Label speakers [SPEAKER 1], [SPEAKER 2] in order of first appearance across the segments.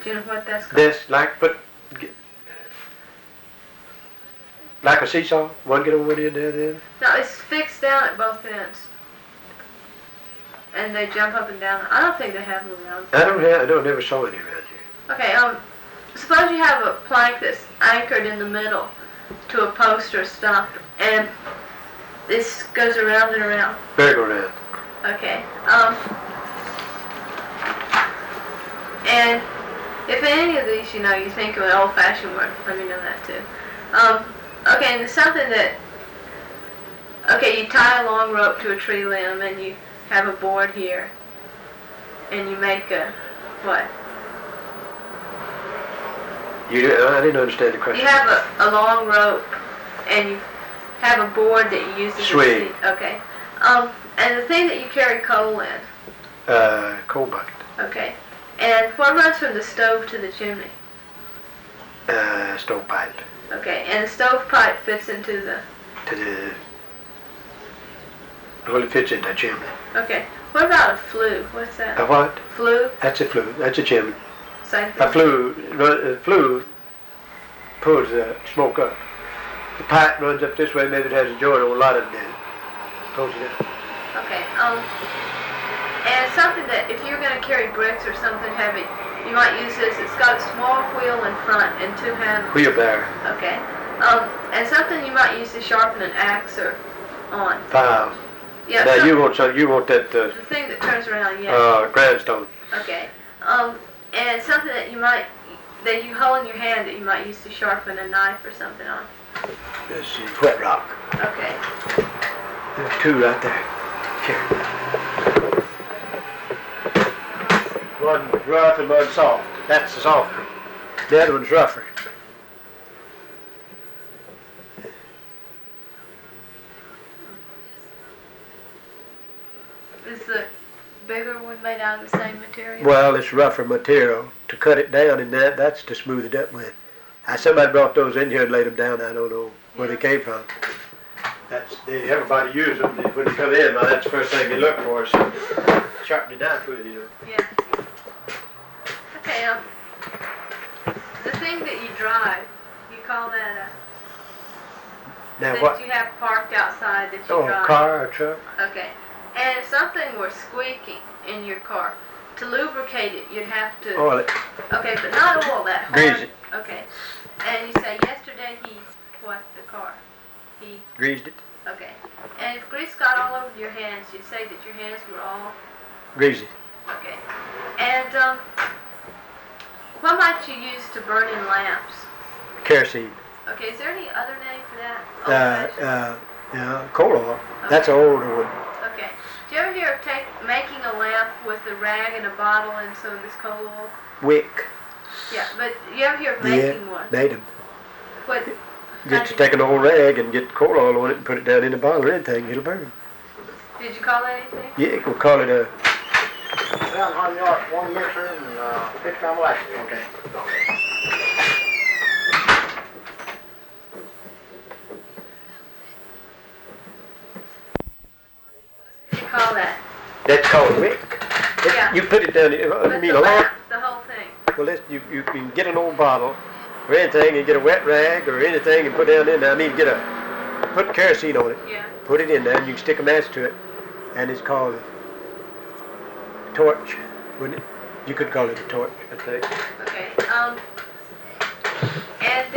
[SPEAKER 1] Do you know what that's called?
[SPEAKER 2] This, like a seesaw? One get over one end, the other end?
[SPEAKER 1] No, it's fixed down at both ends. And they jump up and down. I don't think they have them around.
[SPEAKER 2] I don't never saw any around here.
[SPEAKER 1] Okay, suppose you have a plank that's anchored in the middle to a post or stump, and this goes around and around.
[SPEAKER 2] Merry-go-round.
[SPEAKER 1] Okay, and if any of these, you think of an old-fashioned word, let me know that too. Okay, and there's something that, you tie a long rope to a tree limb, and you have a board here, and you make a, what?
[SPEAKER 2] I didn't understand the question.
[SPEAKER 1] You have a long rope, and you have a board that you use as a
[SPEAKER 2] swing.
[SPEAKER 1] seat. Okay. And the thing that you carry coal in.
[SPEAKER 2] Coal bucket.
[SPEAKER 1] Okay. And what runs from the stove to the chimney?
[SPEAKER 2] Stovepipe.
[SPEAKER 1] Okay. And the stovepipe fits into the...
[SPEAKER 2] Well, it fits in that chimney.
[SPEAKER 1] Okay. What about a flue? What's that?
[SPEAKER 2] A what?
[SPEAKER 1] Flue?
[SPEAKER 2] That's a flue. That's a chimney.
[SPEAKER 1] Same thing?
[SPEAKER 2] A flue pulls the smoke up. The pipe runs up this way. Maybe it has a joint on a lot of them. Pulls it up.
[SPEAKER 1] Okay. And something that if you're going to carry bricks or something heavy, you might use this. It's got a small wheel in front and two handles.
[SPEAKER 2] Wheelbarrow.
[SPEAKER 1] Okay. And something you might use to sharpen an axe or on.
[SPEAKER 2] File.
[SPEAKER 1] Yeah.
[SPEAKER 2] Now you want that.
[SPEAKER 1] The thing that turns around, yeah.
[SPEAKER 2] Grindstone.
[SPEAKER 1] Okay. And something that you hold in your hand that you might use to sharpen a knife or something on.
[SPEAKER 2] Let's see. Wet rock.
[SPEAKER 1] Okay.
[SPEAKER 2] There's two right there. Here. One rough and one soft. That's the soft one. The other one's rougher.
[SPEAKER 1] Is the bigger one made out of the same material?
[SPEAKER 2] Well, it's rougher material to cut it down, and that's to smooth it up with. Somebody brought those in here and laid them down. I don't know where they came from. Everybody uses them when you come in. Well, that's the first thing you look for. Is sharpen the knife with you.
[SPEAKER 1] Yeah. Okay. The thing that you drive, you call that
[SPEAKER 2] Now
[SPEAKER 1] that
[SPEAKER 2] what?
[SPEAKER 1] you have parked outside that you drive.
[SPEAKER 2] A car or a truck?
[SPEAKER 1] Okay. And if something were squeaking in your car, to lubricate it, you'd have to...
[SPEAKER 2] Oil it.
[SPEAKER 1] Okay, but not oil, that hard...
[SPEAKER 2] Grease it.
[SPEAKER 1] Okay. And you say, yesterday he... What, the car? He...
[SPEAKER 2] Greased it.
[SPEAKER 1] Okay. And if grease got all over your hands, you'd say that your hands were all...
[SPEAKER 2] Greasy.
[SPEAKER 1] Okay. And, what might you use to burn in lamps?
[SPEAKER 2] Kerosene.
[SPEAKER 1] Okay, is there any other name for that?
[SPEAKER 2] Coal oil.
[SPEAKER 1] Okay.
[SPEAKER 2] That's an older one.
[SPEAKER 1] Okay. Do you ever hear of making a lamp with a rag and a bottle and some of this coal oil?
[SPEAKER 2] Wick.
[SPEAKER 1] Yeah, but you ever hear of making one?
[SPEAKER 2] Made them.
[SPEAKER 1] What?
[SPEAKER 2] Just take an old rag and get coal oil on it and put it down in a bottle or anything, it'll burn.
[SPEAKER 1] Did you call that anything?
[SPEAKER 2] Yeah, we'll call it a...
[SPEAKER 3] Down on yard, one mixer and 6 pound wax. Okay.
[SPEAKER 1] What do you call that?
[SPEAKER 2] That's called wick.
[SPEAKER 1] Yeah.
[SPEAKER 2] You put it down,
[SPEAKER 1] But
[SPEAKER 2] I mean a lamp.
[SPEAKER 1] The whole thing.
[SPEAKER 2] Well, you can get an old bottle or anything and get a wet rag or anything and put down in there. I mean, put kerosene on it.
[SPEAKER 1] Yeah.
[SPEAKER 2] Put it in there and you can stick a match to it. And it's called a torch, wouldn't it? You could call it a torch, I think.
[SPEAKER 1] Okay. And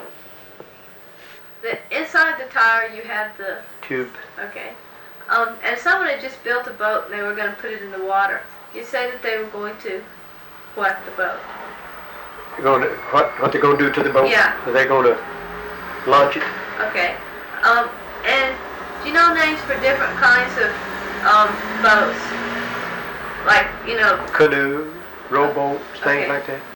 [SPEAKER 1] the inside the tire you have the...
[SPEAKER 2] Tube.
[SPEAKER 1] Okay. And someone had just built a boat and they were going to put it in the water. You said that they were going to what the boat?
[SPEAKER 2] What they're going to do to the boat?
[SPEAKER 1] Yeah.
[SPEAKER 2] Are they going to launch it?
[SPEAKER 1] Okay. And do you know names for different kinds of boats? Like,
[SPEAKER 2] Canoe, rowboats, things
[SPEAKER 1] Okay.
[SPEAKER 2] like that.